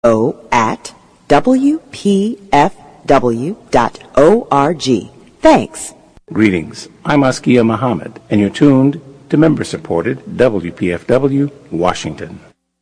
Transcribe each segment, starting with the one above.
at wpfw.org. Thanks. Greetings. I'm Askia Muhammad, and you're tuned to member-supported WPFW, Washington.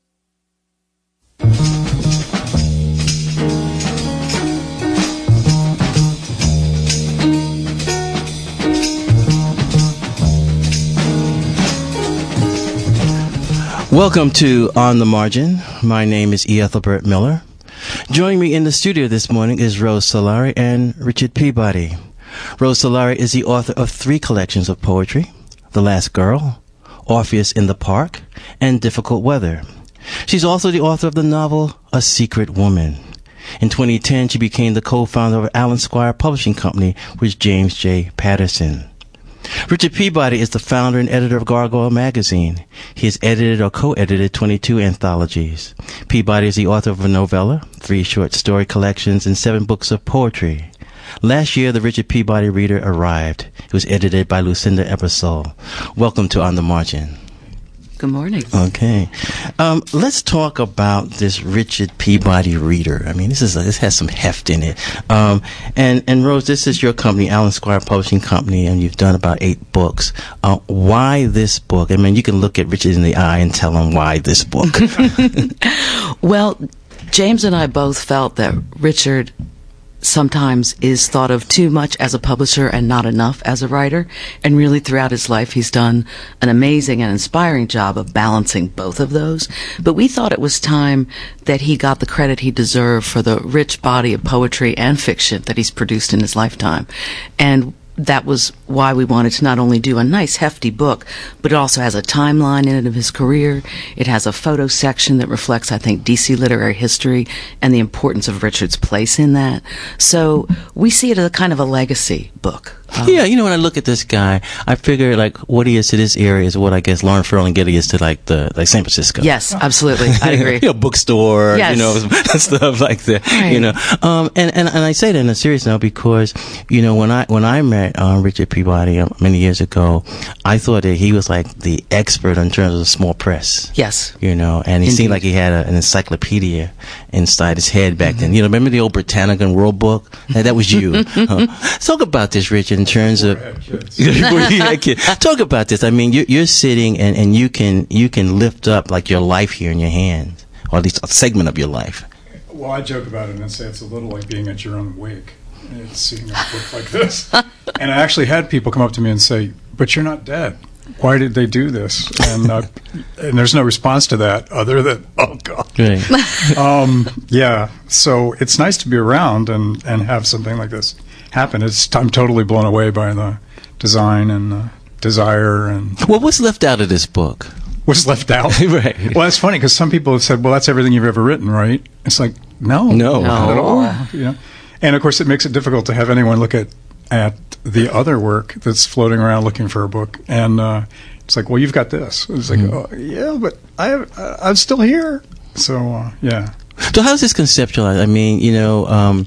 Welcome to On the Margin. My name is E. Ethelbert Miller. Joining me in the studio this morning is Rose Solari and Richard Peabody. Rose Solari is the author of 3 collections of poetry: The Last Girl, Orpheus in the Park, and Difficult Weather. She's also the author of the novel A Secret Woman. In 2010, she became the co-founder of Allen Squire Publishing Company with James J. Patterson. Richard Peabody is the founder and editor of Gargoyle Magazine. He has edited or co-edited 22 anthologies. Peabody is the author of a novella, 3 short story collections, and 7 books of poetry. Last year, the Richard Peabody Reader arrived. It was edited by Lucinda Ebersole. Welcome to On the Margin. Good morning. Okay. Let's talk about this Richard Peabody Reader. I mean, this has some heft in it. And Rose, this is your company, Allen Squire Publishing Company, and you've done about 8 books. Why this book? I mean, you can look at Richard in the eye and tell him why this book. Well, James and I both felt that Richard sometimes is thought of too much as a publisher and not enough as a writer. And really throughout his life, he's done an amazing and inspiring job of balancing both of those. But we thought it was time that he got the credit he deserved for the rich body of poetry and fiction that he's produced in his lifetime. And that was why we wanted to not only do a nice hefty book, but it also has a timeline in it of his career. It has a photo section that reflects, I think, DC literary history and the importance of Richard's place in that. So we see it as a kind of a legacy book. Yeah, you know, when I look at this guy, I figure like what he is to this area is what I guess Lauren Ferlinghetti is to like San Francisco. Yes, absolutely, I agree. You know, bookstore, yes. You know, stuff like that. Right. You know, and I say that in a serious note because you know when I met Richard Peabody many years ago, I thought that he was like the expert in terms of the small press. Yes, you know, and he seemed like he had an encyclopedia inside his head back then. You know, remember the old Britannica and World Book? That was you. Let's talk about this, Richard. In terms of talk about this. I mean, you're sitting and you can lift up like your life here in your hand, or at least a segment of your life. Well, I joke about it and say it's a little like being at your own wake. It's seeing a book like this. And I actually had people come up to me and say, "But you're not dead. Why did they do this?" And there's no response to that other than, "Oh God." Right. Yeah. So it's nice to be around and have something like this happen. I'm totally blown away by the design and the desire. And well, what's left out of this book? What's left out? Right. Well, that's funny because some people have said, "Well, that's everything you've ever written, right?" It's like, no, not at all. You know? And of course, it makes it difficult to have anyone look at the other work that's floating around looking for a book, and it's like, well, you've got this. It's like, oh, yeah, but I'm still here. So yeah. So how is this conceptualized? I mean, you know,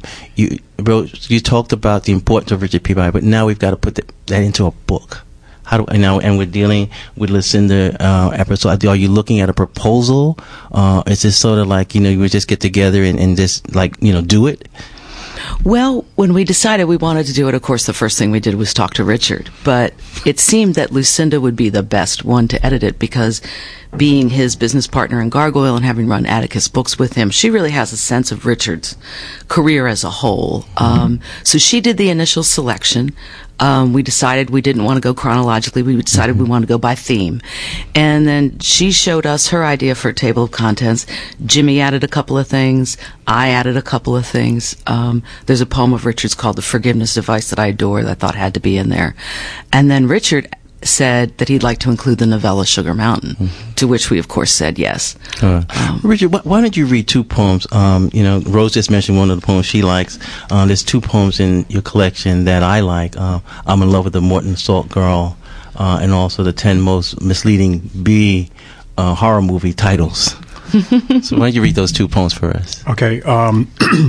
you talked about the importance of Richard Peabody, but now we've got to put that into a book. How do now? And we're dealing with Lucinda episode. Are you looking at a proposal? Is this sort of like, you know, you would just get together and just like, you know, do it? Well, when we decided we wanted to do it, of course, the first thing we did was talk to Richard. But it seemed that Lucinda would be the best one to edit it because being his business partner in Gargoyle and having run Atticus Books with him, she really has a sense of Richard's career as a whole. So she did the initial selection. We decided we didn't want to go chronologically. We decided we wanted to go by theme. And then she showed us her idea for a table of contents. Jimmy added a couple of things. I added a couple of things. There's a poem of Richard's called The Forgiveness Device that I adore that I thought had to be in there. And then Richard said that he'd like to include the novella Sugar Mountain, to which we, of course, said yes. Richard, why don't you read 2 poems? You know, Rose just mentioned one of the poems she likes. There's 2 poems in your collection that I like. I'm in love with the Morton Salt Girl, and also the 10 most misleading B horror movie titles. So why don't you read those 2 poems for us? Okay. I'm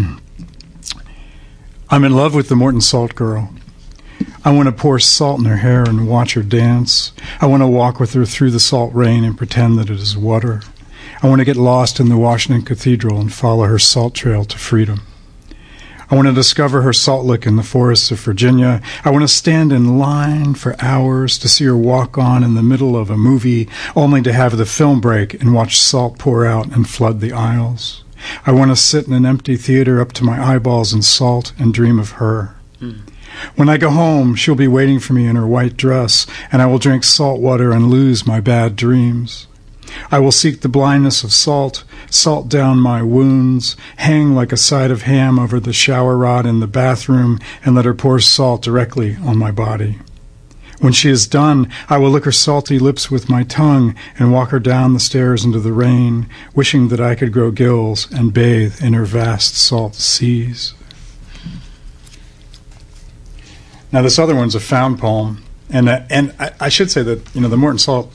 in love with the Morton Salt Girl. I want to pour salt in her hair and watch her dance. I want to walk with her through the salt rain and pretend that it is water. I want to get lost in the Washington Cathedral and follow her salt trail to freedom. I want to discover her salt lick in the forests of Virginia. I want to stand in line for hours to see her walk on in the middle of a movie, only to have the film break and watch salt pour out and flood the aisles. I want to sit in an empty theater up to my eyeballs in salt and dream of her. When I go home, she'll be waiting for me in her white dress, and I will drink salt water and lose my bad dreams. I will seek the blindness of salt, salt down my wounds, hang like a side of ham over the shower rod in the bathroom, and let her pour salt directly on my body. When she is done, I will lick her salty lips with my tongue and walk her down the stairs into the rain, wishing that I could grow gills and bathe in her vast salt seas. Now, this other one's a found poem, and I should say that, the Morton Salt,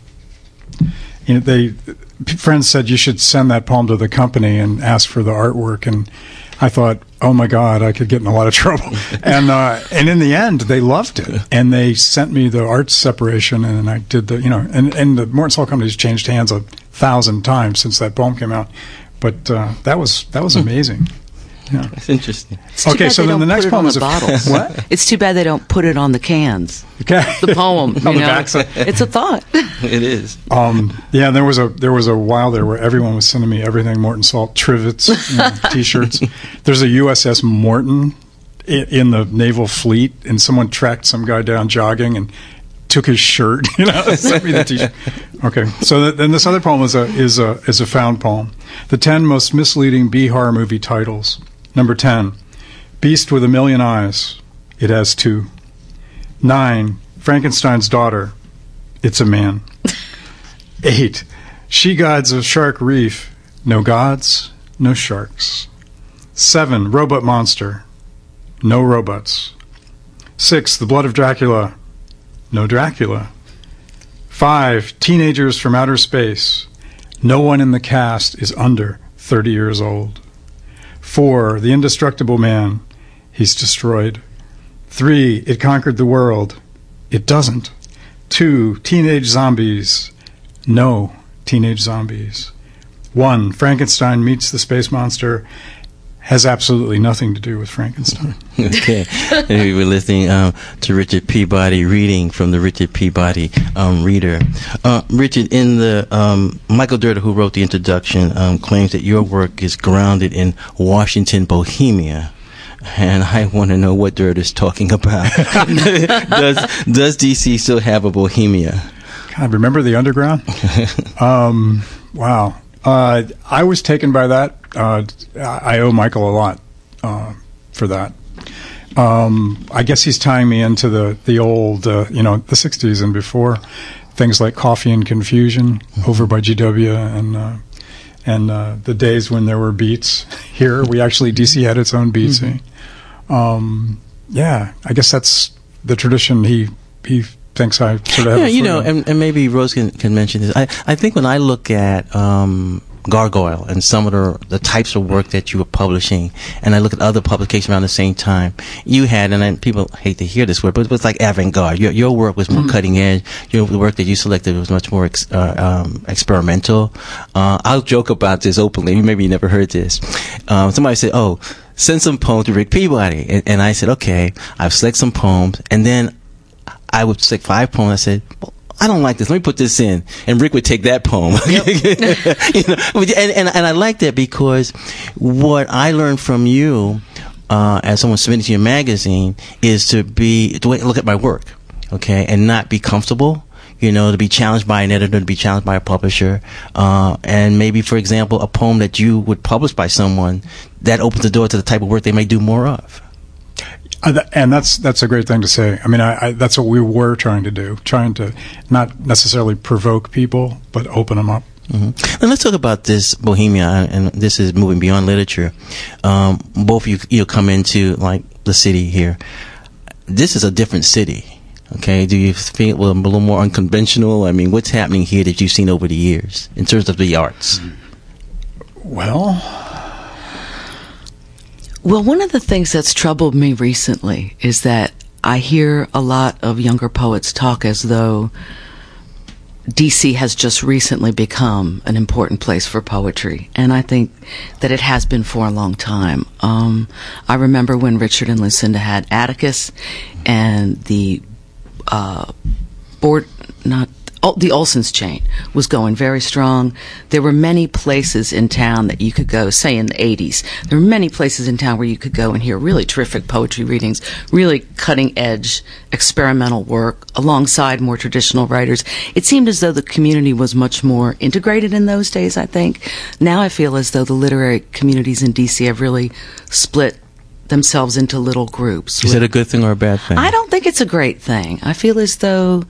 friends said you should send that poem to the company and ask for the artwork, and I thought, oh my God, I could get in a lot of trouble. And in the end, they loved it, and they sent me the art separation, and I did and the Morton Salt Company's changed hands 1,000 times since that poem came out, but that was amazing. Yeah. That's interesting. Okay, so then the next poem is bottles. What? It's too bad they don't put it on the cans. Okay. The poem. On the back side. It's a thought. It is. Yeah, there was a while there where everyone was sending me everything Morton Salt, trivets, T-shirts. There's a USS Morton in the naval fleet, and someone tracked some guy down jogging and took his shirt. Sent me the T-shirt. Okay, so then this other poem is a found poem. The 10 most misleading B-horror movie titles. Number 10, Beast with a Million Eyes. It has 2. 9, Frankenstein's Daughter. It's a man. 8, She Gods of Shark Reef. No gods, no sharks. 7, Robot Monster. No robots. 6, The Blood of Dracula. No Dracula. 5, Teenagers from Outer Space. No one in the cast is under 30 years old. 4, The Indestructible Man. He's destroyed. 3, It Conquered the World. It doesn't. 2, Teenage Zombies. No teenage zombies. 1, Frankenstein Meets the Space Monster. Has absolutely nothing to do with Frankenstein. Okay. We were listening to Richard Peabody reading from the Richard Peabody Reader. Richard, in the Michael Dirda, who wrote the introduction, claims that your work is grounded in Washington, Bohemia. And I want to know what Dirda's talking about. Does DC still have a Bohemia? God, remember the Underground? Wow. I was taken by that. I owe Michael a lot for that. I guess he's tying me into the old, the 60s and before, things like Coffee and Confusion over by GW and the days when there were beats here. DC had its own beats. Yeah, I guess that's the tradition he thinks I sort of have. And maybe Rose can mention this. I think when I look at Gargoyle and some of the types of work that you were publishing, and I look at other publications around the same time, you had, and people hate to hear this word, but it was like avant-garde. Your work was more cutting edge. The work that you selected was much more experimental. I'll joke about this openly. Maybe you never heard this. Somebody said, "Oh, send some poems to Rick Peabody," and I said, "Okay." I've selected some poems, and then I would select 5 poems. I said, well, I don't like this. Let me put this in. And Rick would take that poem. And I like that because what I learned from you, as someone submitting to your magazine, is to look at my work, okay, and not be comfortable. To be challenged by an editor, to be challenged by a publisher, and maybe, for example, a poem that you would publish by someone that opens the door to the type of work they may do more of. And that's a great thing to say. I mean, that's what we were trying to do, trying to not necessarily provoke people, but open them up. Mm-hmm. And let's talk about this Bohemia, and this is moving beyond literature. Both of you come into like the city here. This is a different city. Okay, do you feel a little more unconventional? I mean, what's happening here that you've seen over the years in terms of the arts? Well, one of the things that's troubled me recently is that I hear a lot of younger poets talk as though DC has just recently become an important place for poetry, and I think that it has been for a long time. I remember when Richard and Lucinda had Atticus, and the the Olsen's chain was going very strong. There were many places in town that you could go, say in the 80s. There were many places in town where you could go and hear really terrific poetry readings, really cutting-edge experimental work alongside more traditional writers. It seemed as though the community was much more integrated in those days, I think. Now I feel as though the literary communities in D.C. have really split themselves into little groups. Is it a good thing or a bad thing? I don't think it's a great thing. I feel as though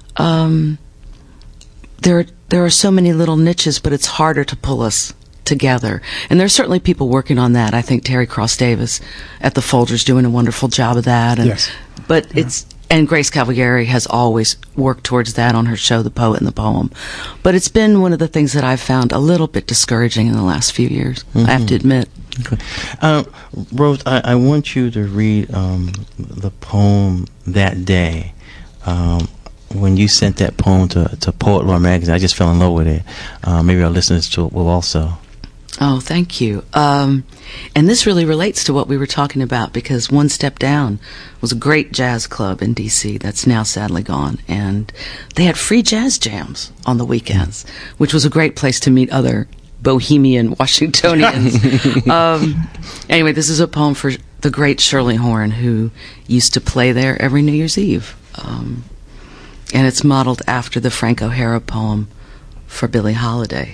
there are so many little niches, but it's harder to pull us together. And there's certainly people working on that. I think Terry Cross Davis at the Folgers doing a wonderful job of that. And, yes. But and Grace Cavalieri has always worked towards that on her show, The Poet and the Poem. But it's been one of the things that I've found a little bit discouraging in the last few years, I have to admit. Okay. Rose, I want you to read the poem That Day. When you sent that poem to Poet Lore magazine, I just fell in love with it. Maybe our listeners to it will also. Oh, thank you. And this really relates to what we were talking about, because One Step Down was a great jazz club in D.C. that's now sadly gone. And they had free jazz jams on the weekends, which was a great place to meet other bohemian Washingtonians. Anyway, this is a poem for the great Shirley Horn, who used to play there every New Year's Eve. And it's modeled after the Frank O'Hara poem for Billie Holiday,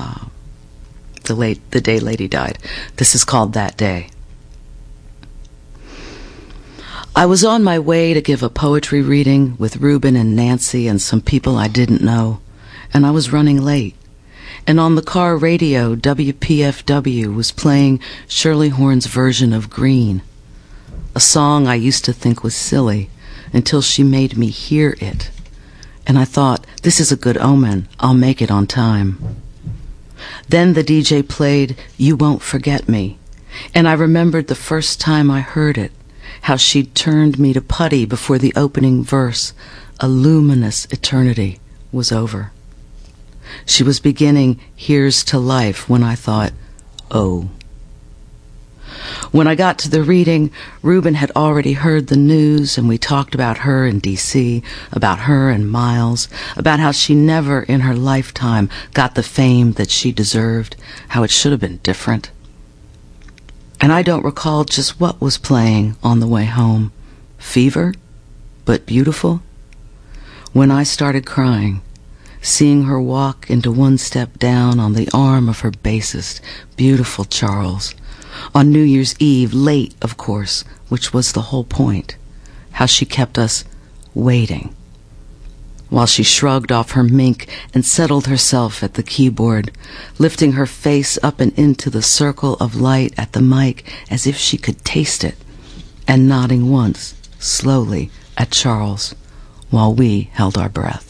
the day Lady died. This is called That Day. I was on my way to give a poetry reading with Reuben and Nancy and some people I didn't know, and I was running late. And on the car radio, WPFW was playing Shirley Horn's version of Green, a song I used to think was silly until she made me hear it. And I thought, this is a good omen. I'll make it on time. Then the DJ played You Won't Forget Me, and I remembered the first time I heard it, how she'd turned me to putty before the opening verse. A luminous eternity was over. She was beginning Here's to Life when I thought, oh. When I got to the reading, Reuben had already heard the news, and we talked about her in D.C., about her and Miles, about how she never in her lifetime got the fame that she deserved, how it should have been different. And I don't recall just what was playing on the way home. Fever, but beautiful. When I started crying, seeing her walk into One Step Down on the arm of her bassist, beautiful Charles, on New Year's Eve, late, of course, which was the whole point, how she kept us waiting, while she shrugged off her mink and settled herself at the keyboard, lifting her face up and into the circle of light at the mic as if she could taste it, and nodding once, slowly, at Charles, while we held our breath.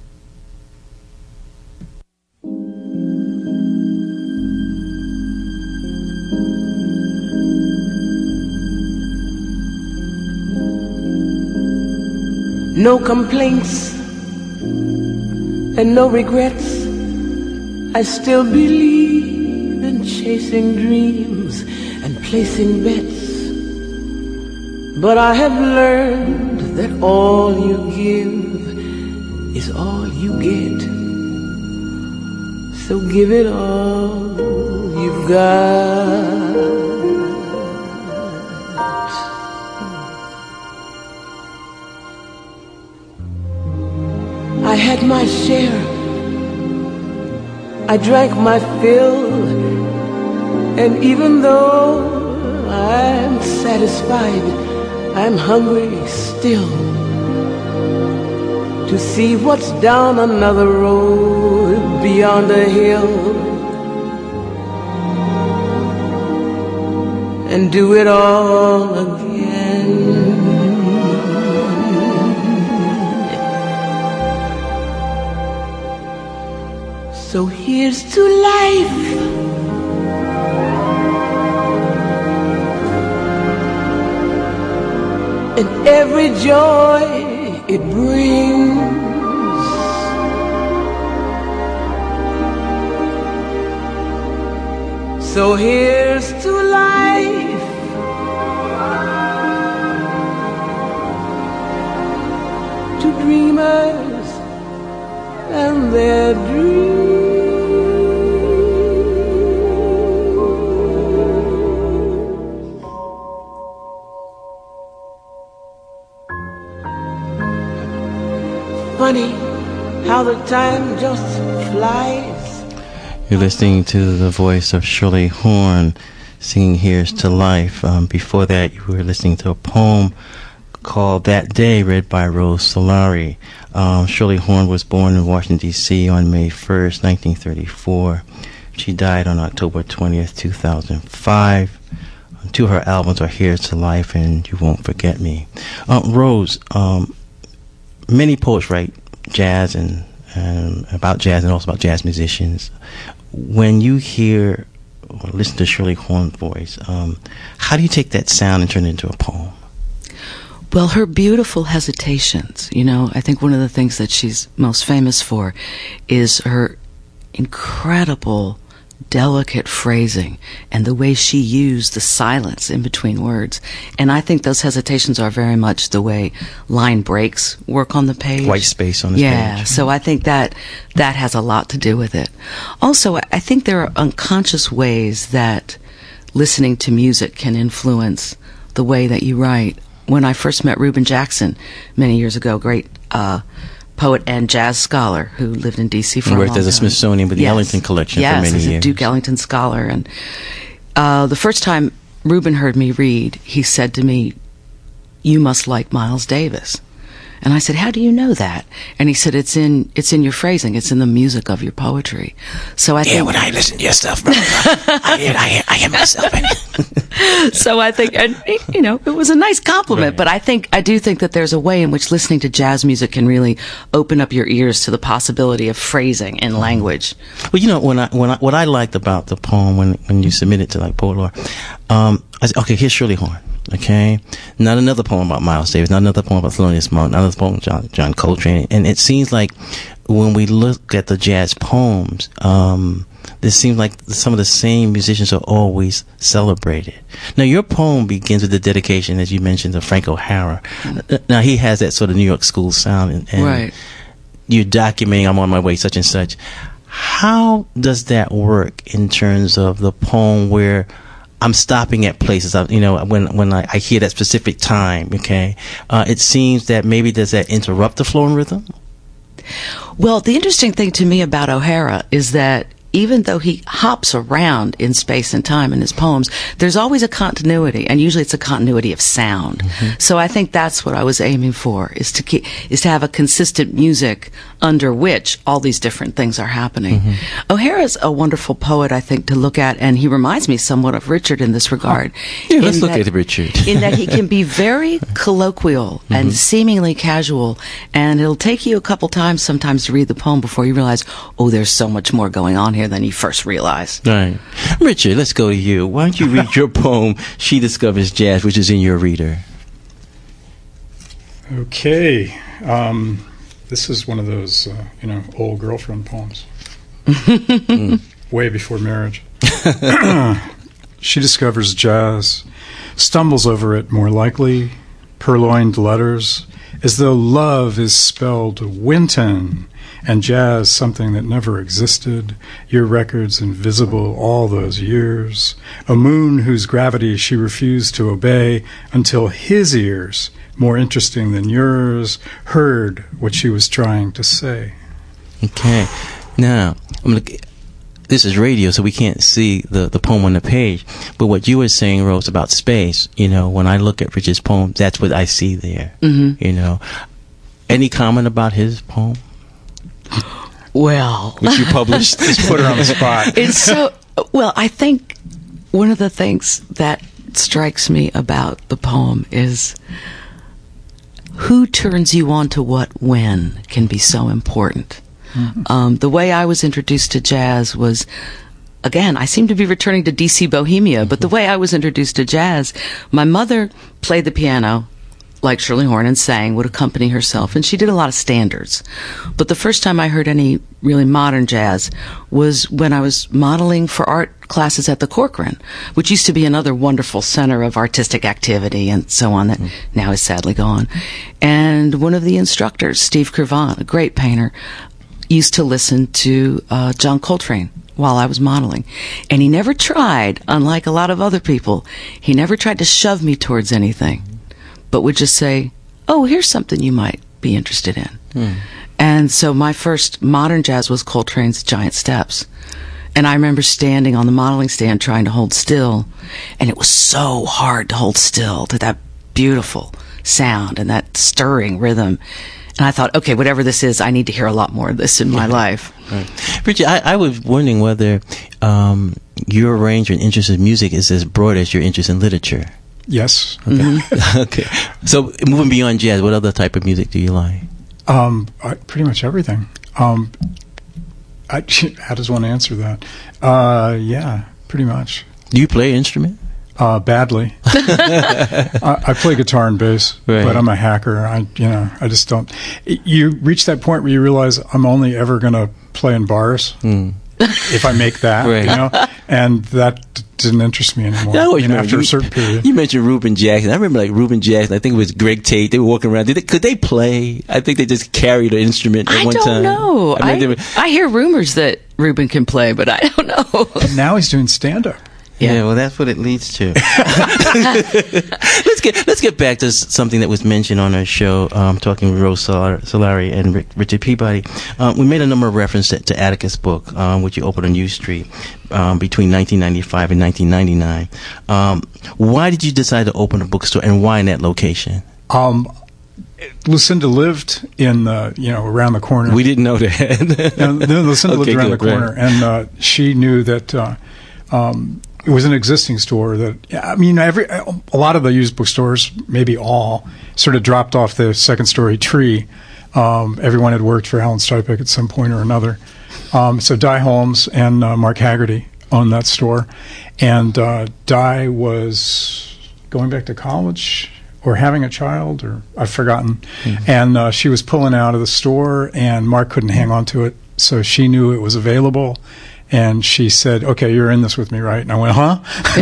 No complaints and no regrets. I still believe in chasing dreams and placing bets. But I have learned that all you give is all you get. So give it all you've got. I had my share, I drank my fill, and even though I'm satisfied, I'm hungry still to see what's down another road beyond a hill, and do it all again. So here's to life, and every joy it brings. So here's to life, to dreamers and their dreams. Funny how the time just flies. You're listening to the voice of Shirley Horn singing Here's to Life. Before that, you were listening to a poem called That Day, read by Rose Solari. Shirley Horn was born in Washington, D.C. on May 1st, 1934. She died on October 20th, 2005. Two of her albums are Here's to Life and You Won't Forget Me. Rose, many poets write jazz and about jazz and also about jazz musicians. When you hear or listen to Shirley Horn's voice, how do you take that sound and turn it into a poem? Well, her beautiful hesitations. You know, I think one of the things that she's most famous for is her incredible, delicate phrasing and the way she used the silence in between words. And I think those hesitations are very much the way line breaks work on the page. White space on the page. Yeah, so I think that has a lot to do with it. Also, I think there are unconscious ways that listening to music can influence the way that you write. When I first met Reuben Jackson many years ago, great poet and jazz scholar who lived in D.C. for a long time. Worked as a Smithsonian with the Ellington Collection for many years. Yes, as a Duke Ellington scholar. And the first time Reuben heard me read, he said to me, "You must like Miles Davis." And I said, "How do you know that?" And he said, "It's in your phrasing. It's in the music of your poetry." So I think when I listen to your stuff, bro, I hear myself in it. So I think, and you know, it was a nice compliment. Right. But I do think that there's a way in which listening to jazz music can really open up your ears to the possibility of phrasing in language. Well, you know, what I liked about the poem when you submitted to like Poet Laureate, I said, okay, here's Shirley Horn. Okay, not another poem about Miles Davis, not another poem about Thelonious Monk, not another poem about John Coltrane. And it seems like when we look at the jazz poems, this seems like some of the same musicians are always celebrated. Now, your poem begins with the dedication, as you mentioned, of Frank O'Hara. Now, he has that sort of New York school sound, and Right. You're documenting, I'm on my way, such and such. How does that work in terms of the poem where I'm stopping at places, you know, when I hear that specific time, okay? It seems that maybe does that interrupt the flow and rhythm? Well, the interesting thing to me about O'Hara is that even though he hops around in space and time in his poems, there's always a continuity, and usually it's a continuity of sound. Mm-hmm. So I think that's what I was aiming for, is to have a consistent music under which all these different things are happening. Mm-hmm. O'Hara's a wonderful poet, I think, to look at, and he reminds me somewhat of Richard in this regard. Yeah, let's look at Richard. In that he can be very colloquial mm-hmm. and seemingly casual, and it'll take you a couple times sometimes to read the poem before you realize, oh, there's so much more going on here than you first realized. Right. Richard, let's go to you. Why don't you read your poem, She Discovers Jazz, which is in your reader? Okay. This is one of those, old girlfriend poems. Way before marriage. She discovers jazz, stumbles over it more likely, purloined letters, as though love is spelled Winton, and jazz something that never existed, your records invisible all those years, a moon whose gravity she refused to obey until his ears, more interesting than yours, heard what she was trying to say. Okay. Now, this is radio, so we can't see the poem on the page, but what you were saying, Rose, about space, when I look at Richard's poem, that's what I see there. Mm-hmm. Any comment about his poem? Well, which you published? Just put her on the spot. It's so well. I think one of the things that strikes me about the poem is who turns you on to what when can be so important. Mm-hmm. The way I was introduced to jazz was, again, I seem to be returning to D.C. Bohemia, but the way I was introduced to jazz, my mother played the piano like Shirley Horn and sang, would accompany herself, and she did a lot of standards. But the first time I heard any really modern jazz was when I was modeling for art classes at the Corcoran, which used to be another wonderful center of artistic activity and so on that now is sadly gone. And one of the instructors, Steve Curvan, a great painter, used to listen to John Coltrane while I was modeling. And he never tried, unlike a lot of other people, he never tried to shove me towards anything, but would just say, oh, here's something you might be interested in. And so my first modern jazz was Coltrane's Giant Steps. And I remember standing on the modeling stand trying to hold still, and it was so hard to hold still to that beautiful sound and that stirring rhythm. And I thought, okay, whatever this is, I need to hear a lot more of this in my life. Right. Richard, I was wondering whether your range and interest in music is as broad as your interest in literature. Yes. Okay. Okay. So moving beyond jazz, what other type of music do you like? Pretty much everything. How does one answer that? Yeah, pretty much. Do you play an instrument? Badly. I play guitar and bass, right. But I'm a hacker. I just don't. You reach that point where you realize I'm only ever going to play in bars if I make that, right. and that didn't interest me anymore. After a certain period. You mentioned Reuben Jackson. I remember Reuben Jackson. I think it was Greg Tate. They were walking around. Could they play? I think they just carried an instrument at one time. I don't know. I hear rumors that Reuben can play, but I don't know. And now he's doing stand-up. Yeah, well, that's what it leads to. Let's get back to something that was mentioned on our show, talking with Rose Solari and Richard Peabody. We made a number of references to Atticus' book, which you opened on U Street between 1995 and 1999. Why did you decide to open a bookstore, and why in that location? Lucinda lived in around the corner. We didn't know that. Lucinda lived around the corner, and she knew that it was an existing store that, a lot of the used bookstores, maybe all, sort of dropped off the second-story tree. Everyone had worked for Alan Stipek at some point or another. So Di Holmes and Mark Haggerty owned that store. And Di was going back to college or having a child, or I've forgotten. Mm-hmm. And she was pulling out of the store, and Mark couldn't hang on to it. So she knew it was available. And she said, "Okay, you're in this with me, right?" And I went, "Huh?"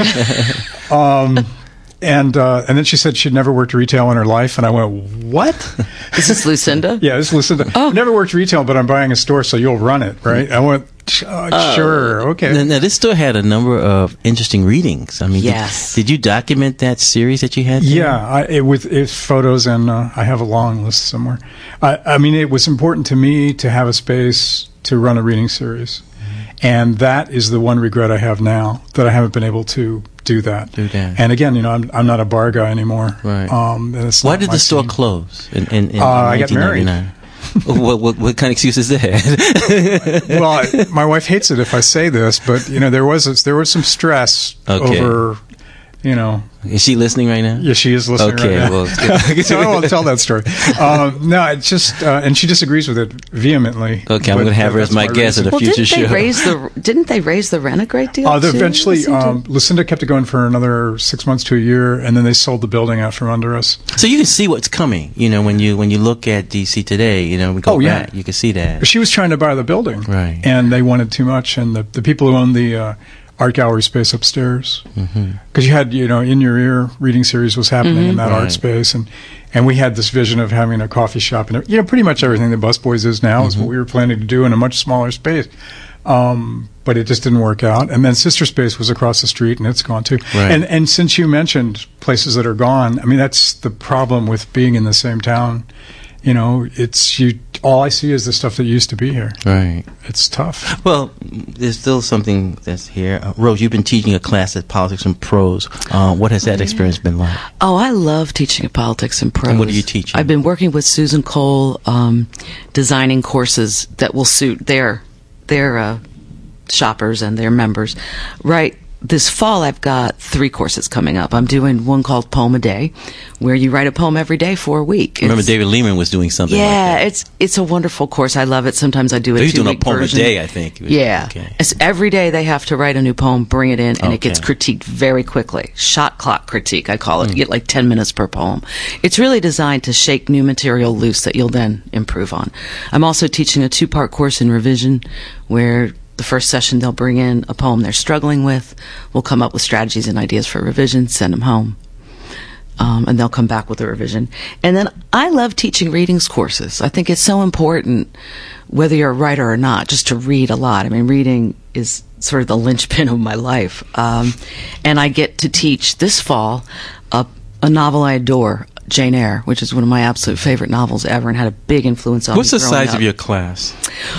And then she said she'd never worked retail in her life, and I went, "What?" Is this Lucinda? Yeah, this is Lucinda. Oh. Never worked retail, but I'm buying a store, so you'll run it, right? I went, "Sure, okay." Now, this store had a number of interesting readings. I mean, yes. Did you document that series that you had there? Yeah, with photos, and I have a long list somewhere. I mean, it was important to me to have a space to run a reading series. And that is the one regret I have now, that I haven't been able to do that. And again, I'm not a bar guy anymore. Right. Why did the store close in I got married. What kind of excuse is that? Well, my wife hates it if I say this, but there was some stress over. Is she listening right now? Yeah, she is listening right now. Well, so I don't want to tell that story. No, it's just, and she disagrees with it vehemently. Okay, I'm going to have her as my guest at a future show. Didn't they raise the rent a great deal? Eventually, Lucinda kept it going for another 6 months to a year, and then they sold the building out from under us. So you can see what's coming. When you look at DC today, we go back, you can see that. She was trying to buy the building, right? And they wanted too much, and the people who owned the art gallery space upstairs, because you had in your ear reading series was happening in that art space, and we had this vision of having a coffee shop, and pretty much everything that Busboys is now is what we were planning to do in a much smaller space, but it just didn't work out. And then Sister Space was across the street, and it's gone too. Right. And since you mentioned places that are gone, I mean that's the problem with being in the same town. It's all I see is the stuff that used to be here. Right. It's tough. Well, there's still something that's here. Rose, you've been teaching a class at Politics and Prose. What has that experience been like? Oh, I love teaching at Politics and Prose. And what are you teaching? I've been working with Susan Cole, designing courses that will suit their shoppers and their members. Right this fall, I've got 3 courses coming up. I'm doing one called Poem a Day, where you write a poem every day for a week. Remember David Lehman was doing something like that. Yeah, it's a wonderful course. I love it. Sometimes I do a 2-week version. He's doing a poem version. a day, I think. Yeah. Okay. It's every day they have to write a new poem, bring it in, and it gets critiqued very quickly. Shot clock critique, I call it. You get like 10 minutes per poem. It's really designed to shake new material loose that you'll then improve on. I'm also teaching a 2-part course in revision, where the first session they'll bring in a poem they're struggling with. We'll come up with strategies and ideas for revision, send them home. And they'll come back with a revision. And then I love teaching readings courses. I think it's so important, whether you're a writer or not, just to read a lot. I mean, reading is sort of the linchpin of my life. And I get to teach this fall a novel I adore, Jane Eyre, which is one of my absolute favorite novels ever and had a big influence on me. What's the size of your class?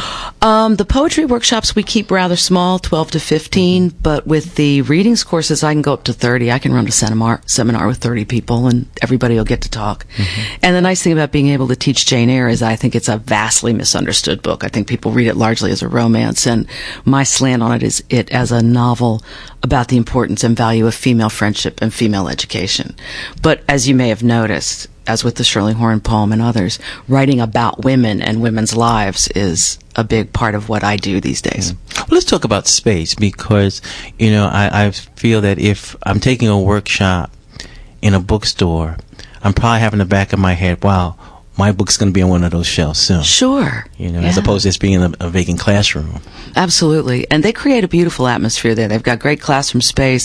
The poetry workshops we keep rather small, 12 to 15, but with the readings courses, I can go up to 30. I can run a seminar with 30 people, and everybody will get to talk. And the nice thing about being able to teach Jane Eyre is I think it's a vastly misunderstood book. I think people read it largely as a romance, and my slant on it is as a novel about the importance and value of female friendship and female education. But as you may have noticed, as with the Shirley Horn poem and others, writing about women and women's lives is a big part of what I do these days. Well, let's talk about space, because, I feel that if I'm taking a workshop in a bookstore, I'm probably having in the back of my head, wow, my book's going to be on one of those shelves soon. Sure. As opposed to just being in a vacant classroom. Absolutely. And they create a beautiful atmosphere there. They've got great classroom space.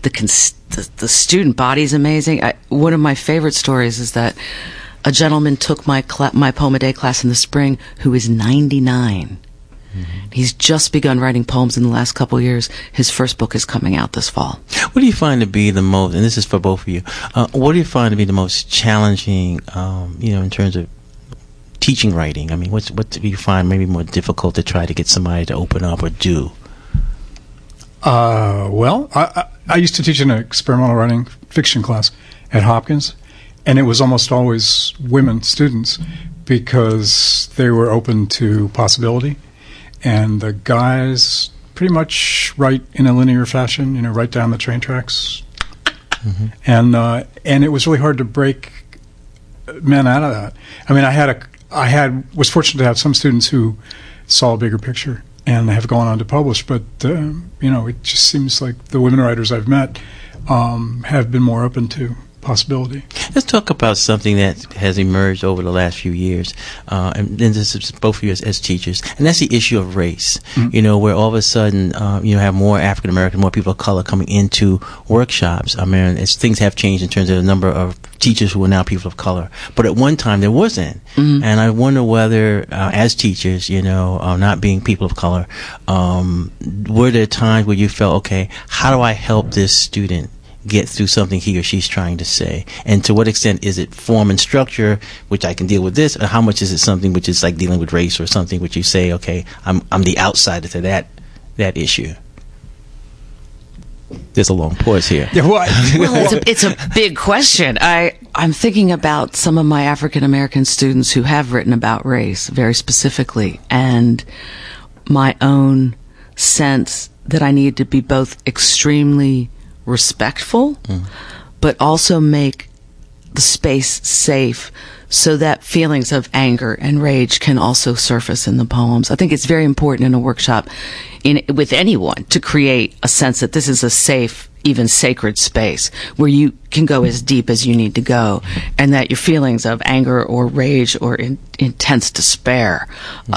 The student body is amazing. One of my favorite stories is that a gentleman took my Poem a Day class in the spring who is 99. He's just begun writing poems in the last couple of years. His first book is coming out this fall. What do you find to be the most, and this is for both of you, what do you find to be the most challenging, in terms of teaching writing? I mean, what do you find maybe more difficult to try to get somebody to open up or do? Well, I used to teach an experimental writing fiction class at Hopkins, and it was almost always women students because they were open to possibility. And the guys pretty much write in a linear fashion, right down the train tracks. And it was really hard to break men out of that. I mean, was fortunate to have some students who saw a bigger picture and have gone on to publish, but it just seems like the women writers I've met have been more open to possibility. Let's talk about something that has emerged over the last few years, and this is both of you as teachers, and that's the issue of race. Where all of a sudden you have more African American, more people of color coming into workshops. I mean, things have changed in terms of the number of teachers who are now people of color, but at one time there wasn't. And I wonder whether, as teachers, not being people of color, were there times where you felt, okay, how do I help this student get through something he or she's trying to say? And to what extent is it form and structure, which I can deal with this, or how much is it something which is like dealing with race or something which you say, okay, I'm the outsider to that issue? There's a long pause here. Well, it's a big question. I'm thinking about some of my African American students who have written about race very specifically, and my own sense that I need to be both extremely respectful, but also make the space safe so that feelings of anger and rage can also surface in the poems. I think it's very important in a workshop with anyone to create a sense that this is a safe, even sacred space where you can go as deep as you need to go, and that your feelings of anger or rage or intense despair,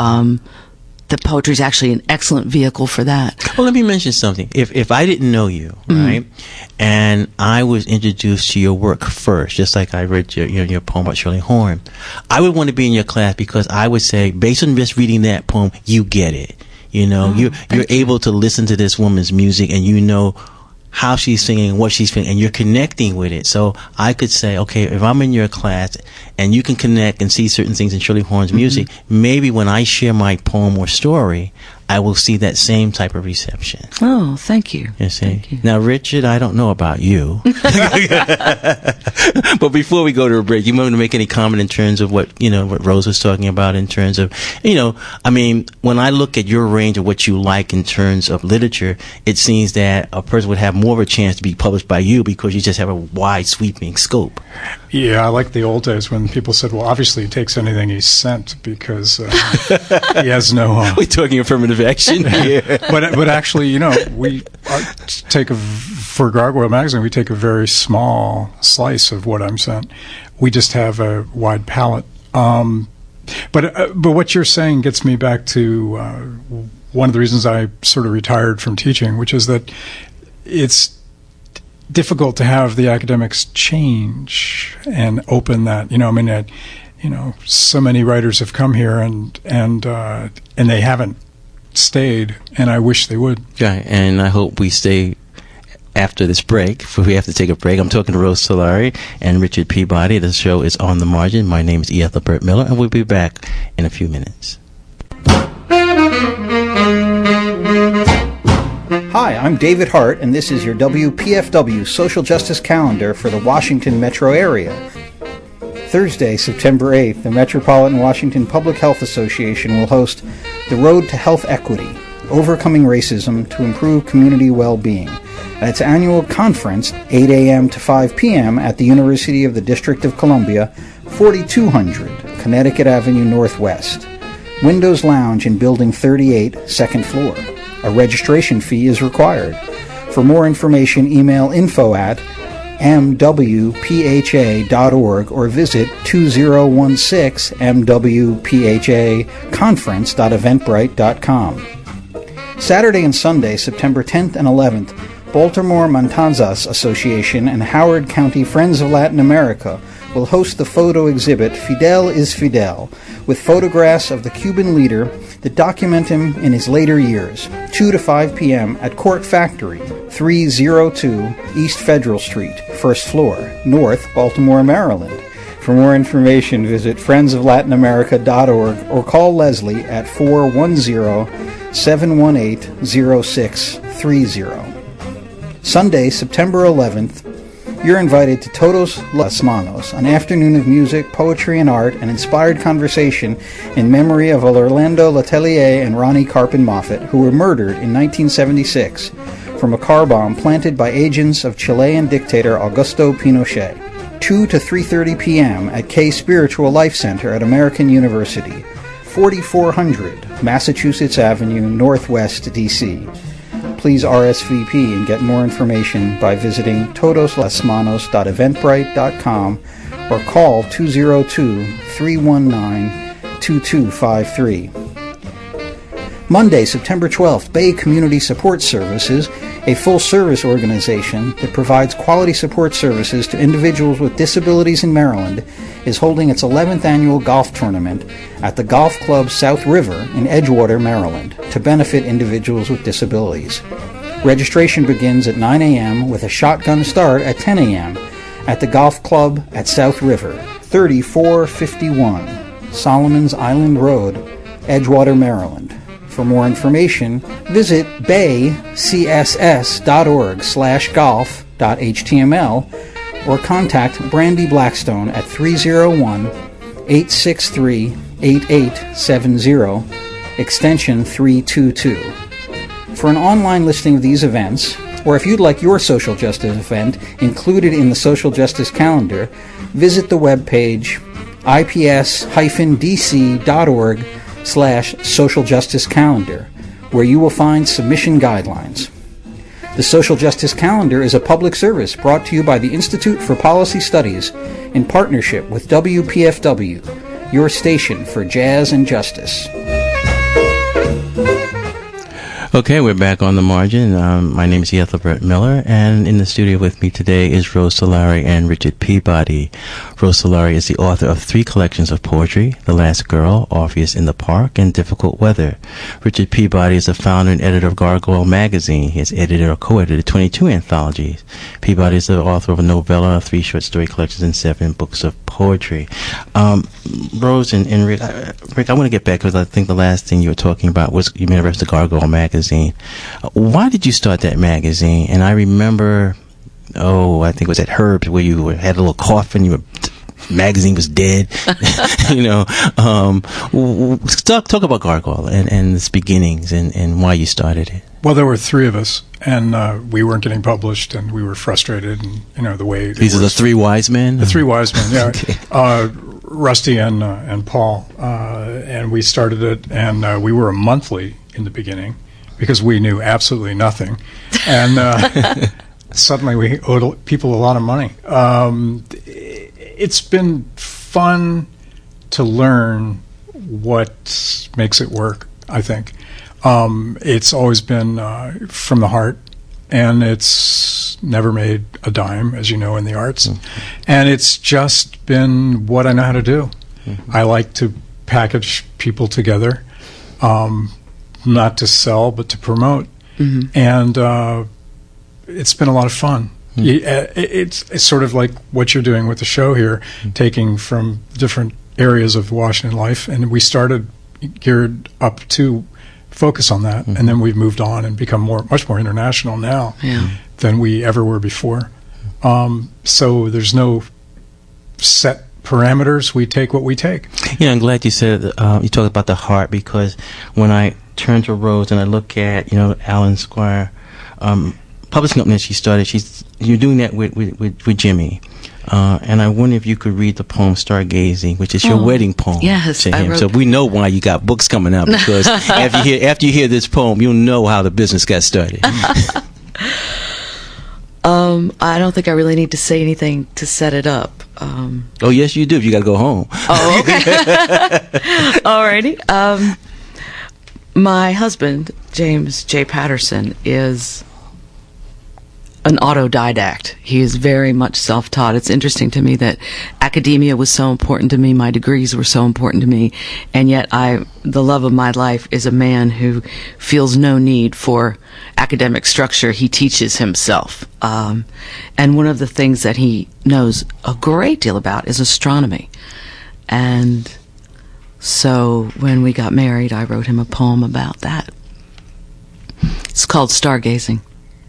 the poetry is actually an excellent vehicle for that. Well, let me mention something. If I didn't know you, right, and I was introduced to your work first, just like I read your poem about Shirley Horn, I would want to be in your class because I would say, based on just reading that poem, you get it. You're able to listen to this woman's music, and you know how she's singing, what she's feeling, and you're connecting with it. So I could say, okay, if I'm in your class and you can connect and see certain things in Shirley Horn's music, maybe when I share my poem or story, I will see that same type of reception. Oh, thank you. You see? Thank you. Now, Richard, I don't know about you. But before we go to a break, you want to make any comment in terms of what Rose was talking about in terms of, I mean, when I look at your range of what you like in terms of literature, it seems that a person would have more of a chance to be published by you because you just have a wide, sweeping scope. Yeah, I like the old days when people said, well, obviously he takes anything he's sent because he has no... We're talking affirmative action here. But actually, we for Gargoyle Magazine, we take a very small slice of what I'm sent. We just have a wide palette. But what you're saying gets me back to one of the reasons I sort of retired from teaching, which is that it's difficult to have the academics change and open that. So many writers have come here and they haven't stayed, and I wish they would. Yeah, and I hope we stay after this break. If we have to take a break, I'm talking to Rose Solari and Richard Peabody. The show is On the Margin. My name is E. Ethelbert Miller, and we'll be back in a few minutes. Hi, I'm David Hart, and this is your WPFW Social Justice Calendar for the Washington metro area. Thursday, September 8th, the Metropolitan Washington Public Health Association will host The Road to Health Equity, Overcoming Racism to Improve Community Well-Being. At its annual conference, 8 a.m. to 5 p.m. at the University of the District of Columbia, 4200 Connecticut Avenue Northwest. Windows Lounge in Building 38, second floor. A registration fee is required. For more information, email info@mwpha.org or visit 2016mwphaconference.eventbrite.com. Saturday and Sunday, September 10th and 11th, Baltimore Matanzas Association and Howard County Friends of Latin America will host the photo exhibit Fidel is Fidel, with photographs of the Cuban leader that document him in his later years, 2 to 5 p.m. at Court Factory, 302 East Federal Street, first floor, North Baltimore, Maryland. For more information, visit friendsoflatinamerica.org or call Leslie at 410-718-0630. Sunday, September 11th, you're invited to Todos Las Manos, an afternoon of music, poetry, and art, and inspired conversation in memory of Orlando Letelier and Ronnie Carpin Moffat, who were murdered in 1976 from a car bomb planted by agents of Chilean dictator Augusto Pinochet. 2 to 3:30 p.m. at K Spiritual Life Center at American University, 4400 Massachusetts Avenue, Northwest, D.C. Please RSVP and get more information by visiting todoslasmanos.eventbrite.com or call 202-319-2253. Monday, September 12th, Bay Community Support Services, a full-service organization that provides quality support services to individuals with disabilities in Maryland, is holding its 11th annual golf tournament at the Golf Club South River in Edgewater, Maryland, to benefit individuals with disabilities. Registration begins at 9 a.m. with a shotgun start at 10 a.m. at the Golf Club at South River, 3451 Solomons Island Road, Edgewater, Maryland. For more information, visit baycss.org/golf.html or contact Brandy Blackstone at 301-863-8870, extension 322. For an online listing of these events, or if you'd like your social justice event included in the Social Justice Calendar, visit the webpage ips-dc.org/Social Justice Calendar, where you will find submission guidelines. The Social Justice Calendar is a public service brought to you by the Institute for Policy Studies in partnership with WPFW, your station for jazz and justice. Okay, we're back on the margin. My name is Ethelbert Miller, and in the studio with me today is Rose Solari and Richard Peabody. Rose Solari is the author of 3 collections of poetry, The Last Girl, Orpheus in the Park, and Difficult Weather. Richard Peabody is the founder and editor of Gargoyle Magazine. He has edited or co-edited 22 anthologies. Peabody is the author of a novella, 3 short story collections, and 7 books of poetry. Rose and Rick, I want to get back because I think the last thing you were talking about was you made reference to Gargoyle Magazine. Why did you start that magazine? And I remember, I think it was at Herb's where you had a little coffin. Your magazine was dead. Talk about Gargoyle and its beginnings and why you started it. Well, there were 3 of us, and we weren't getting published, and we were frustrated. And the way these are the 3 wise men. The 3 wise men, yeah. Okay. Rusty and Paul, and we started it, and we were a monthly in the beginning because we knew absolutely nothing, and suddenly we owed people a lot of money. It's been fun to learn what makes it work, I think. It's always been from the heart, and it's never made a dime, as you know, in the arts. Mm-hmm. And it's just been what I know how to do. Mm-hmm. I like to package people together, not to sell, but to promote. Mm-hmm. And it's been a lot of fun. Mm-hmm. It's sort of like what you're doing with the show here, mm-hmm. taking from different areas of Washington life. And we started geared up to focus on that, mm-hmm. and then we've moved on and become much more international now than we ever were before. So there's no set parameters. We take what we take. Yeah, I'm glad you said you talked about the heart, because when I turn to Rose and I look at Alan Squire publishing company she started, you're doing that with Jimmy. And I wonder if you could read the poem Stargazing, which is your wedding poem to him. So we know why you got books coming out, because after you hear this poem, you'll know how the business got started. I don't think I really need to say anything to set it up. Oh, yes, you do. You got to go home. Oh, okay. Alrighty. My husband, James J. Patterson, is an autodidact. He is very much self-taught. It's interesting to me that academia was so important to me, my degrees were so important to me, and yet the love of my life is a man who feels no need for academic structure. He teaches himself. And one of the things that he knows a great deal about is astronomy. And so when we got married, I wrote him a poem about that. It's called Stargazing.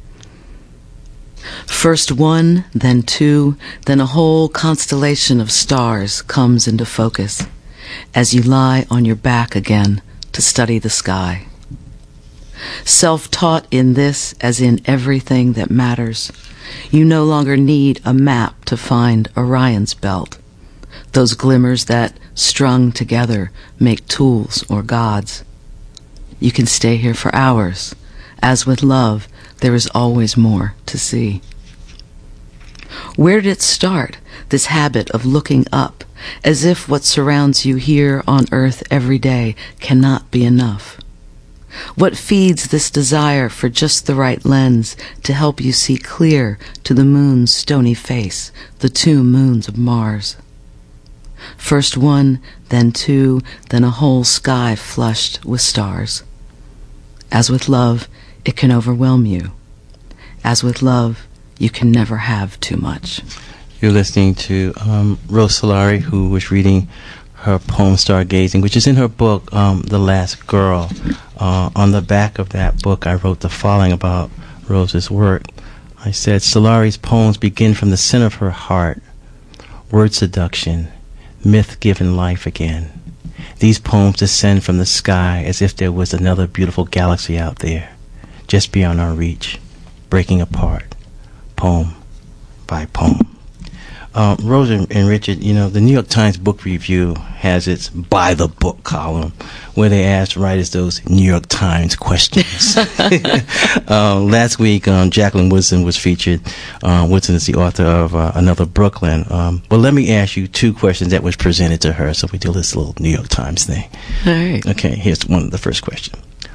First 1, then 2, then a whole constellation of stars comes into focus as you lie on your back again to study the sky. Self-taught in this as in everything that matters, you no longer need a map to find Orion's belt, those glimmers that, strung together, make tools or gods. You can stay here for hours. As with love, there is always more to see. Where did it start, this habit of looking up, as if what surrounds you here on earth every day cannot be enough? What feeds this desire for just the right lens to help you see clear to the moon's stony face, the 2 moons of Mars? First 1, then 2, then a whole sky flushed with stars. As with love, it can overwhelm you. As with love, you can never have too much. You're listening to Rose Solari, who was reading her poem Stargazing, which is in her book, The Last Girl. On the back of that book, I wrote the following about Rose's work. I said, Solari's poems begin from the center of her heart. Word seduction, myth given life again. These poems descend from the sky as if there was another beautiful galaxy out there, just beyond our reach, breaking apart, poem by poem. Rose and Richard, the New York Times Book Review has its By the Book column, where they ask writers those New York Times questions. Last week, Jacqueline Woodson was featured. Woodson is the author of Another Brooklyn. But let me ask you 2 questions that was presented to her, so we do this little New York Times thing. All right. Okay, here's the first question.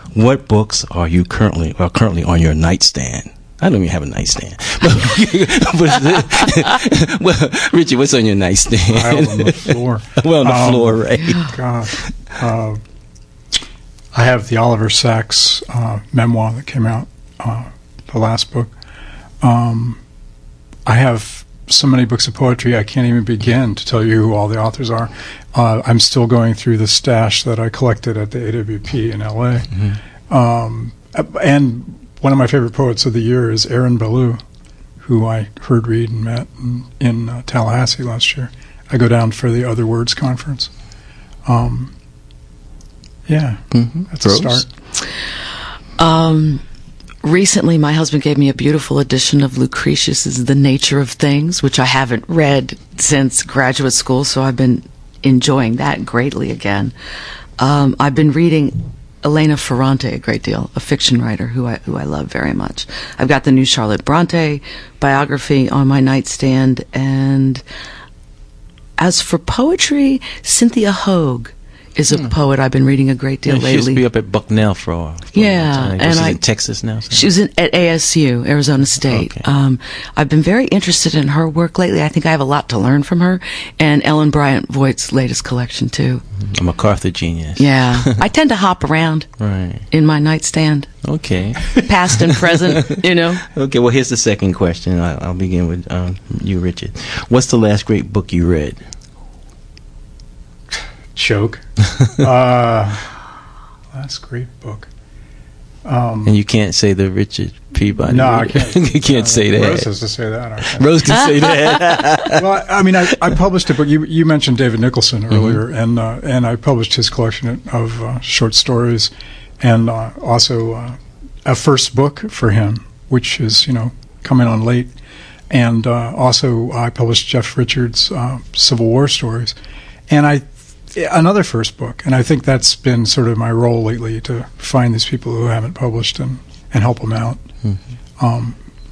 What books are you currently on your nightstand? I don't even have a nightstand. Well, Richard, what's on your nightstand? Pile on the floor. Well, on the floor, right? Gosh. I have the Oliver Sacks memoir that came out, the last book. I have so many books of poetry, I can't even begin to tell you who all the authors are. I'm still going through the stash that I collected at the AWP in L.A. Mm-hmm. And one of my favorite poets of the year is Aaron Ballou, who I heard read and met in Tallahassee last year. I go down for the Other Words conference. That's Rose? a start. Recently, my husband gave me a beautiful edition of Lucretius's The Nature of Things, which I haven't read since graduate school, so I've been enjoying that greatly again. I've been reading Elena Ferrante a great deal, a fiction writer who I love very much. I've got the new Charlotte Bronte biography on my nightstand, and as for poetry, Cynthia Hogue is a poet I've been reading a great deal lately. She used to be up at Bucknell for a while. And she's in Texas now. So. She's at ASU, Arizona State. Okay. I've been very interested in her work lately. I think I have a lot to learn from her, and Ellen Bryant Voigt's latest collection too. A MacArthur genius. Yeah, I tend to hop around in my nightstand. Okay. Past and present, you know. Okay, well, here's the second question. I'll begin with you, Richard. What's the last great book you read? Choke. That's a great book. And you can't say the Richard Peabody. No, I can't. You can't say that. Rose has to say that. I think. Rose can say that. Well, I mean, I published a book. You mentioned David Nicholson earlier, and I published his collection of short stories, and also a first book for him, which is coming on late, and also I published Jeff Richards' Civil War stories, and another first book, and I think that's been sort of my role lately, to find these people who haven't published and help them out. Mm-hmm.